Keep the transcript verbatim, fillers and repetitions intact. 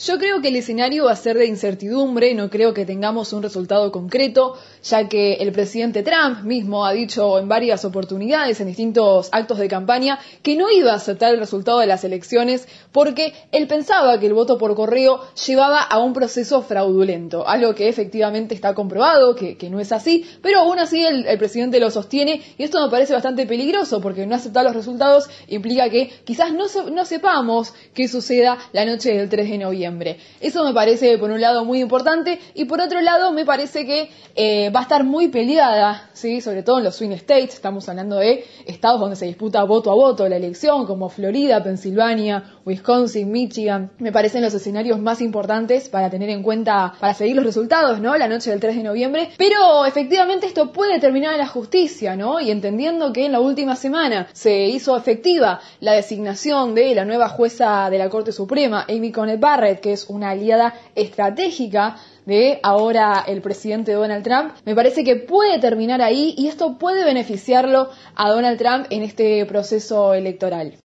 Yo creo que el escenario va a ser de incertidumbre, no creo que tengamos un resultado concreto, ya que el presidente Trump mismo ha dicho en varias oportunidades, en distintos actos de campaña, que no iba a aceptar el resultado de las elecciones porque él pensaba que el voto por correo llevaba a un proceso fraudulento, algo que efectivamente está comprobado, que, que no es así, pero aún así el, el presidente lo sostiene y esto me parece bastante peligroso porque no aceptar los resultados implica que quizás no, no sepamos qué suceda la noche del tres de noviembre. Eso me parece por un lado muy importante y por otro lado me parece que eh, va a estar muy peleada, ¿sí? Sobre todo en los swing states, estamos hablando de estados donde se disputa voto a voto la elección, como Florida, Pensilvania, Wisconsin, Michigan. Me parecen los escenarios más importantes para tener en cuenta, para seguir los resultados, ¿no? La noche del tres de noviembre, pero efectivamente esto puede terminar en la justicia, ¿no? Y entendiendo que en la última semana se hizo efectiva la designación de la nueva jueza de la Corte Suprema, Amy Coney Barrett, que es una aliada estratégica de ahora el presidente Donald Trump, me parece que puede terminar ahí y esto puede beneficiarlo a Donald Trump en este proceso electoral.